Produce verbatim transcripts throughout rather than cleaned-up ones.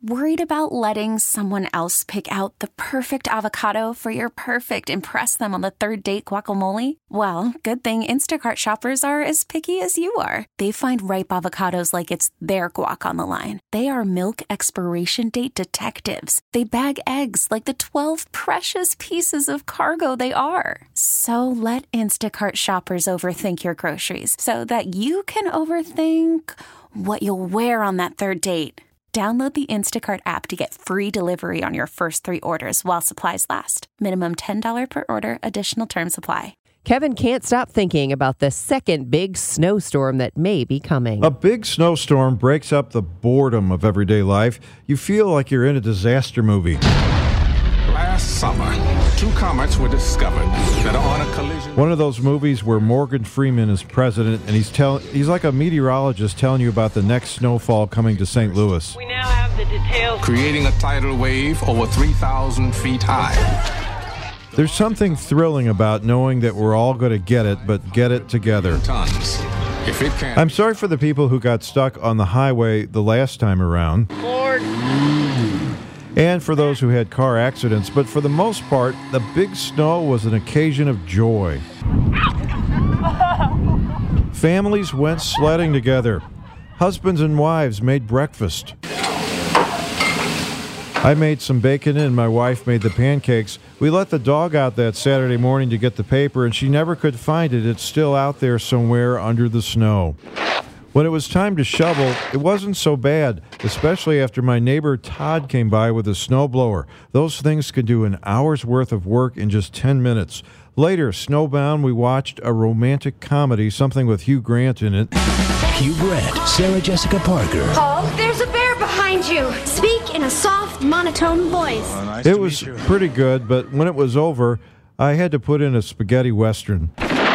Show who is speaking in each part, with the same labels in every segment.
Speaker 1: Worried about letting someone else pick out the perfect avocado for your perfect impress them on the third date guacamole? Well, good thing Instacart shoppers are as picky as you are. They find ripe avocados like it's their guac on the line. They are milk expiration date detectives. They bag eggs like the twelve precious pieces of cargo they are. So let Instacart shoppers overthink your groceries so that you can overthink what you'll wear on that third date. Download the Instacart app to get free delivery on your first three orders while supplies last. Minimum ten dollars per order. Additional terms apply.
Speaker 2: Kevin can't stop thinking about the second big snowstorm that may be coming.
Speaker 3: A big snowstorm breaks up the boredom of everyday life. You feel like you're in a disaster movie.
Speaker 4: Last summer, two comets were discovered that are on a collision.
Speaker 3: One of those movies where Morgan Freeman is president, and he's tell he's like a meteorologist telling you about the next snowfall coming to Saint Louis.
Speaker 5: We now have the details.
Speaker 4: Creating a tidal wave over three thousand feet high.
Speaker 3: There's something thrilling about knowing that we're all going to get it, but get it together.
Speaker 4: Tons. If it can.
Speaker 3: I'm sorry for the people who got stuck on the highway the last time around.
Speaker 5: Lord.
Speaker 3: And for those who had car accidents, but for the most part, the big snow was an occasion of joy. Families went sledding together. Husbands and wives made breakfast. I made some bacon and my wife made the pancakes. We let the dog out that Saturday morning to get the paper, and she never could find it. It's still out there somewhere under the snow. When it was time to shovel, it wasn't so bad, especially after my neighbor Todd came by with a snowblower. Those things could do an hour's worth of work in just ten minutes. Later, snowbound, we watched a romantic comedy, something with Hugh Grant in it.
Speaker 6: Hugh Grant, Sarah Jessica Parker.
Speaker 7: Paul, there's a bear behind you. Speak in a soft, monotone voice.
Speaker 3: Oh, nice it was pretty good, but when it was over, I had to put in a spaghetti western.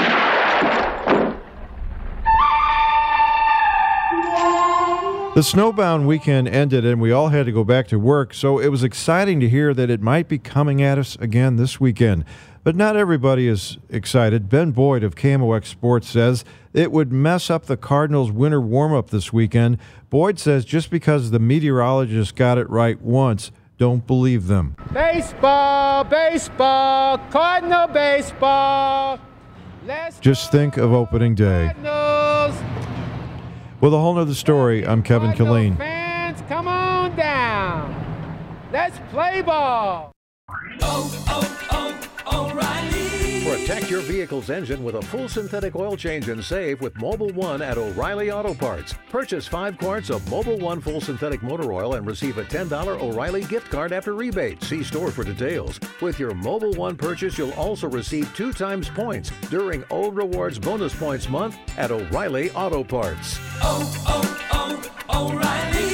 Speaker 3: The snowbound weekend ended and we all had to go back to work, so it was exciting to hear that it might be coming at us again this weekend. But not everybody is excited. Ben Boyd of K M O X Sports says it would mess up the Cardinals' winter warm-up this weekend. Boyd says just because the meteorologists got it right once, don't believe them.
Speaker 8: Baseball, baseball, Cardinal baseball. Let's
Speaker 3: just think of opening day.
Speaker 8: Cardinals.
Speaker 3: With a whole nother story, I'm Kevin Killeen.
Speaker 8: Fans, come on down. Let's play ball.
Speaker 9: Oh, oh, oh, O'Reilly.
Speaker 10: Protect your vehicle's engine with a full synthetic oil change and save with Mobil one at O'Reilly Auto Parts. Purchase five quarts of Mobil one full synthetic motor oil and receive a ten dollars O'Reilly gift card after rebate. See store for details. With your Mobil one purchase, you'll also receive two times points during O Rewards Bonus Points Month at O'Reilly Auto Parts.
Speaker 9: Oh, oh, oh, O'Reilly